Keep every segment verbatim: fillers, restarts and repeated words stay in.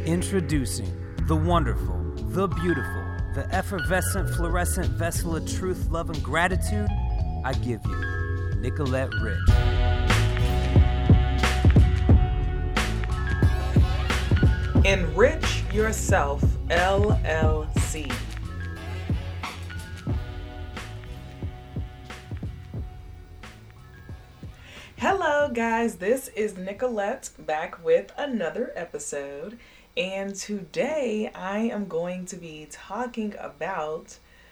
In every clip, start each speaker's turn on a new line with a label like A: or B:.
A: Introducing the wonderful, the beautiful, the effervescent, fluorescent vessel of truth, love, and gratitude, I give you, Nicolette Rich.
B: Enrich Yourself, L L C. Hello guys, this is Nicolette back with another episode, and today I am going to be talking about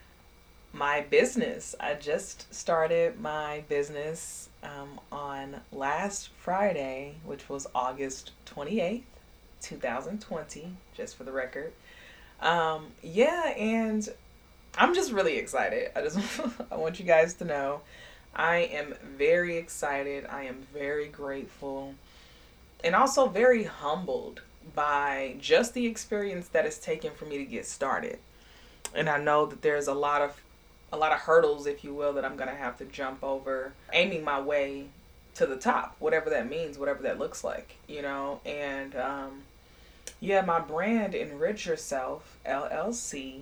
B: my business. I just started my business um, on last Friday, which was August twenty-eighth, twenty twenty, just for the record. Um, yeah, and I'm just really excited. I just I want you guys to know I am very excited. I am very grateful and also very humbled by just the experience that it's taken for me to get started. And I know that there's a lot of a lot of hurdles, if you will, that I'm going to have to jump over, aiming my way to the top, whatever that means, whatever that looks like, you know. And um, yeah, my brand, Enrich Yourself, L L C,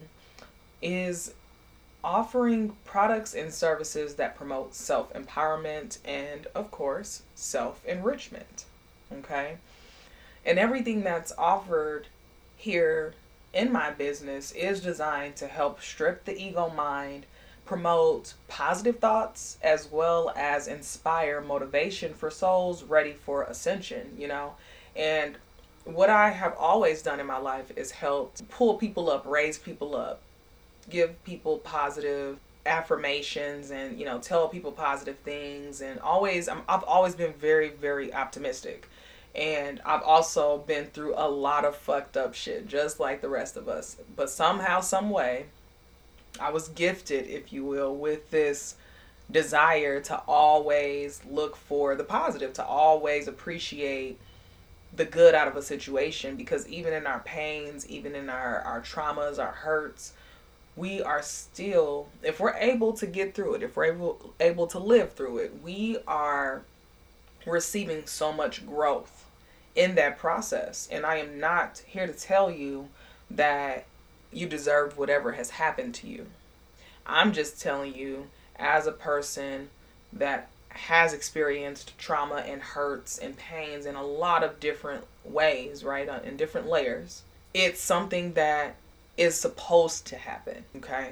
B: is offering products and services that promote self-empowerment and, of course, self-enrichment, okay? And everything that's offered here in my business is designed to help strip the ego mind, promote positive thoughts, as well as inspire motivation for souls ready for ascension, you know? And what I have always done in my life is help pull people up, raise people up, give people positive affirmations and, you know, tell people positive things. And always, I'm, I've always been very, very optimistic. And I've also been through a lot of fucked up shit, just like the rest of us. But somehow, some way, I was gifted, if you will, with this desire to always look for the positive, to always appreciate the good out of a situation. Because even in our pains, even in our, our traumas, our hurts, we are still, if we're able to get through it, if we're able, able to live through it, we are receiving so much growth in that process. And I am not here to tell you that you deserve whatever has happened to you. I'm just telling you, as a person that has experienced trauma and hurts and pains in a lot of different ways, right, in different layers, it's something that is supposed to happen, okay?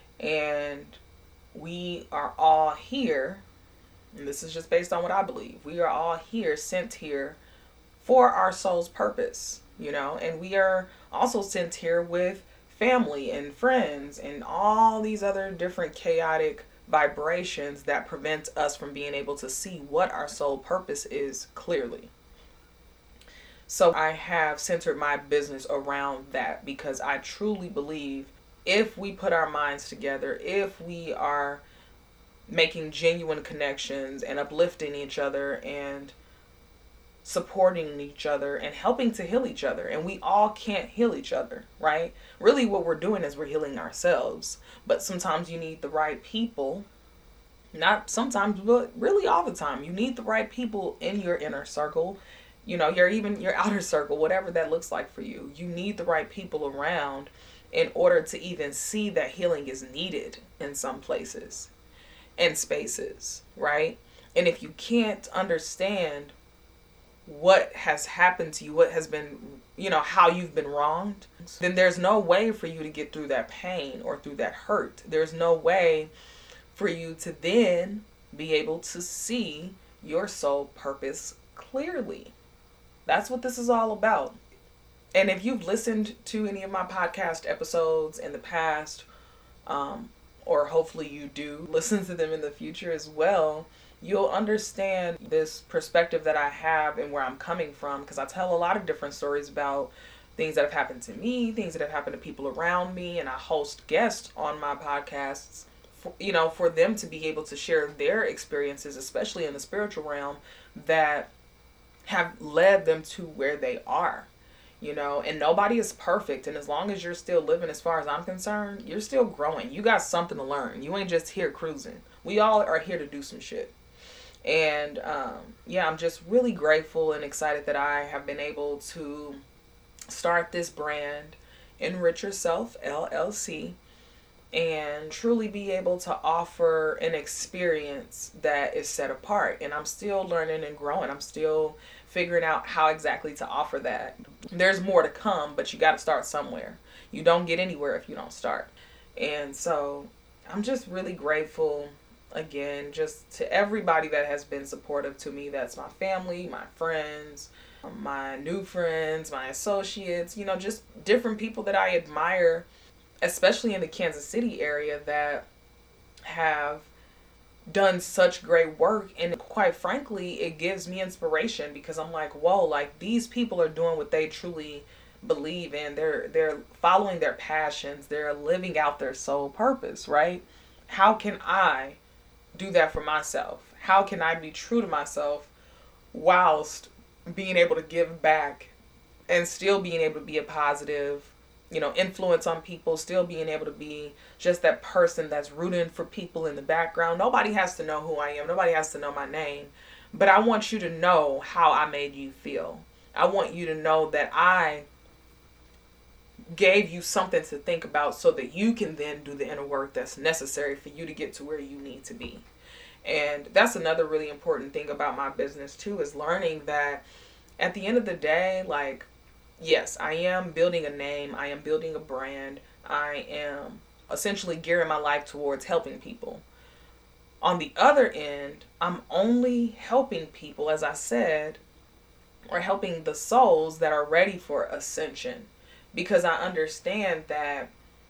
B: And we are all here, and this is just based on what I believe, we are all here, sent here for our soul's purpose, you know? And we are also sent here with family and friends and all these other different chaotic vibrations that prevent us from being able to see what our soul purpose is clearly. So I have centered my business around that because I truly believe if we put our minds together, if we are making genuine connections and uplifting each other and supporting each other and helping to heal each other, and we all can't heal each other, right? Really what we're doing is we're healing ourselves, but sometimes you need the right people, not sometimes, but really all the time. You need the right people in your inner circle, you know, your even your outer circle, whatever that looks like for you. You need the right people around in order to even see that healing is needed in some places and spaces, right? And if you can't understand what has happened to you, what has been, you know, how you've been wronged, then there's no way for you to get through that pain or through that hurt. There's no way for you to then be able to see your soul purpose clearly. That's what this is all about. And if you've listened to any of my podcast episodes in the past, um, or hopefully you do listen to them in the future as well, you'll understand this perspective that I have and where I'm coming from, because I tell a lot of different stories about things that have happened to me, things that have happened to people around me, and I host guests on my podcasts, for, you know, for them to be able to share their experiences, especially in the spiritual realm, that have led them to where they are, you know. And nobody is perfect, and as long as you're still living, as far as I'm concerned, you're still growing. You got something to learn. You ain't just here cruising. We all are here to do some shit. And um, yeah, I'm just really grateful and excited that I have been able to start this brand, Enrich Yourself L L C, and truly be able to offer an experience that is set apart. And I'm still learning and growing. I'm still figuring out how exactly to offer that. There's more to come, but you got to start somewhere. You don't get anywhere if you don't start. And so I'm just really grateful, again, just to everybody that has been supportive to me. That's my family, my friends, my new friends, my associates, you know, just different people that I admire, especially in the Kansas City area, that have done such great work. And quite frankly, it gives me inspiration, because I'm like, whoa, like these people are doing what they truly believe in. They're they're following their passions. They're living out their soul purpose, right? How can I do that for myself? How can I be true to myself whilst being able to give back and still being able to be a positive, you know, influence on people, still being able to be just that person that's rooting for people in the background. Nobody has to know who I am. Nobody has to know my name. But I want you to know how I made you feel. I want you to know that I gave you something to think about, so that you can then do the inner work that's necessary for you to get to where you need to be. And that's another really important thing about my business too, is learning that at the end of the day, like, yes, I am building a name. I am building a brand. I am essentially gearing my life towards helping people. On the other end, I'm only helping people, as I said, or helping the souls that are ready for ascension. Because I understand that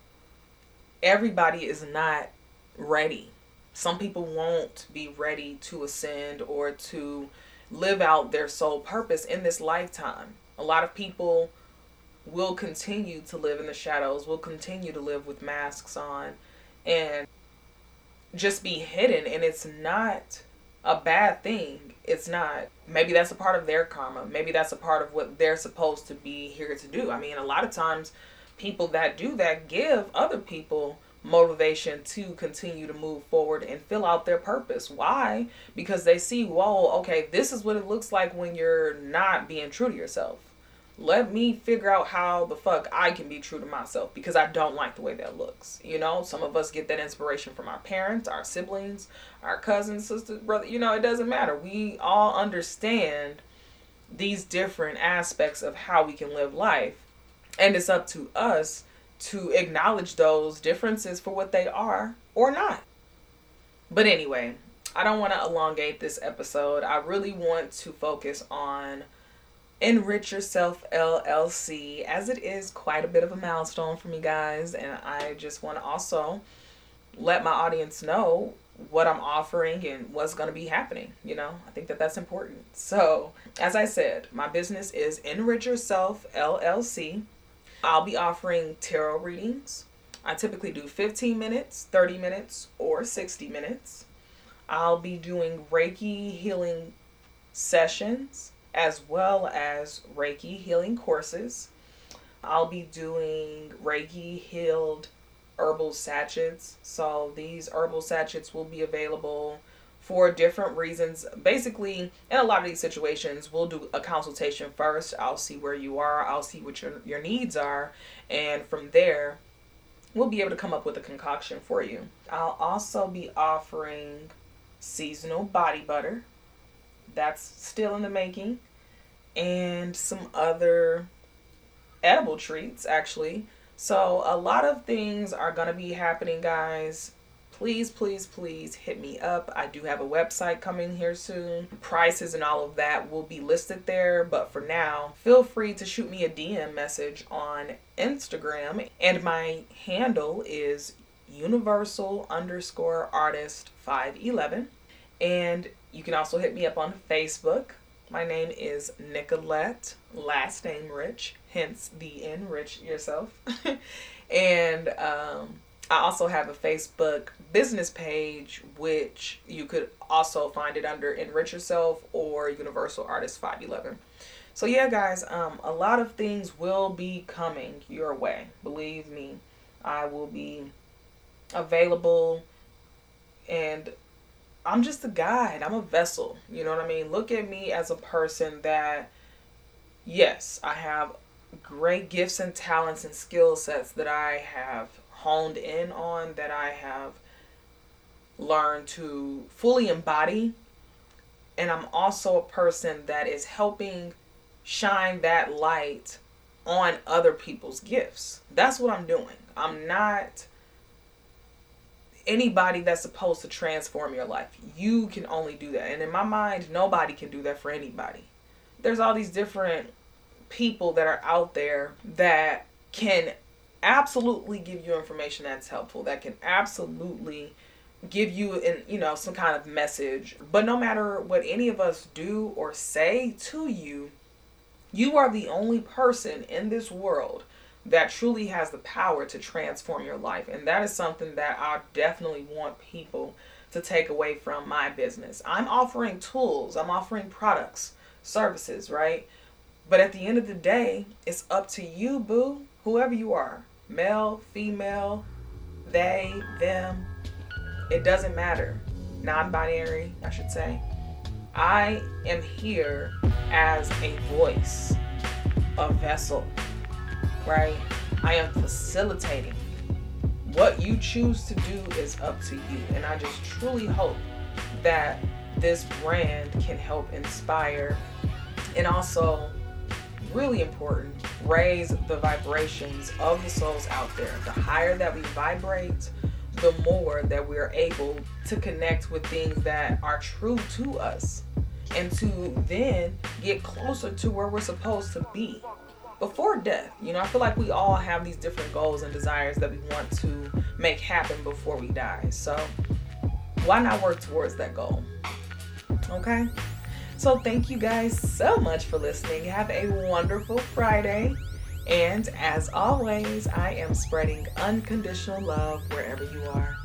B: everybody is not ready. Some people won't be ready to ascend or to live out their soul purpose in this lifetime. A lot of people will continue to live in the shadows, will continue to live with masks on, and just be hidden. And it's not a bad thing. It's not. Maybe that's a part of their karma. Maybe that's a part of what they're supposed to be here to do. I mean, a lot of times people that do that give other people motivation to continue to move forward and fill out their purpose. Why? Because they see, whoa, okay, this is what it looks like when you're not being true to yourself. Let me figure out how the fuck I can be true to myself, because I don't like the way that looks. You know, some of us get that inspiration from our parents, our siblings, our cousins, sisters, brother. You know, it doesn't matter. We all understand these different aspects of how we can live life. And it's up to us to acknowledge those differences for what they are or not. But anyway, I don't want to elongate this episode. I really want to focus on Enrich Yourself L L C, as it is quite a bit of a milestone for me, guys. And I just want to also let my audience know what I'm offering and what's going to be happening. You know, I think that that's important. So, as I said, my business is Enrich Yourself L L C. I'll be offering tarot readings. I typically do fifteen minutes, thirty minutes, or sixty minutes. I'll be doing Reiki healing sessions, as well as Reiki healing courses. I'll be doing Reiki healed herbal sachets. So these herbal sachets will be available for different reasons. Basically, in a lot of these situations, we'll do a consultation first. I'll see where you are. I'll see what your, your needs are. And from there, we'll be able to come up with a concoction for you. I'll also be offering seasonal body butter. That's still in the making. And some other edible treats, actually. So a lot of things are going to be happening, guys. Please, please, please hit me up. I do have a website coming here soon. Prices and all of that will be listed there. But for now, feel free to shoot me a D M message on Instagram. And my handle is universal underscore artist five eleven. And you can also hit me up on Facebook. My name is Nicolette, last name Rich, hence the Enrich Yourself. And um, I also have a Facebook business page, which you could also find it under Enrich Yourself or Universal Artist five eleven. So yeah, guys, um, a lot of things will be coming your way. Believe me, I will be available, and I'm just a guide. I'm a vessel. You know what I mean? Look at me as a person that, yes, I have great gifts and talents and skill sets that I have honed in on, that I have learned to fully embody. And I'm also a person that is helping shine that light on other people's gifts. That's what I'm doing. I'm not anybody that's supposed to transform your life. You can only do that. And in my mind, nobody can do that for anybody. There's all these different people that are out there that can absolutely give you information that's helpful, that can absolutely give you an, you know, some kind of message. But no matter what any of us do or say to you, you are the only person in this world that truly has the power to transform your life. And that is something that I definitely want people to take away from my business. I'm offering tools, I'm offering products, services, right? But at the end of the day, it's up to you, boo, whoever you are, male, female, they, them, it doesn't matter. Non-binary, I should say. I am here as a voice, a vessel, right? I am facilitating. What you choose to do is up to you. And I just truly hope that this brand can help inspire and also, really important, raise the vibrations of the souls out there. The higher that we vibrate, the more that we're able to connect with things that are true to us and to then get closer to where we're supposed to be before death. You know, I feel like we all have these different goals and desires that we want to make happen before we die. So why not work towards that goal? Okay. So thank you guys so much for listening. Have a wonderful Friday. And as always, I am spreading unconditional love wherever you are.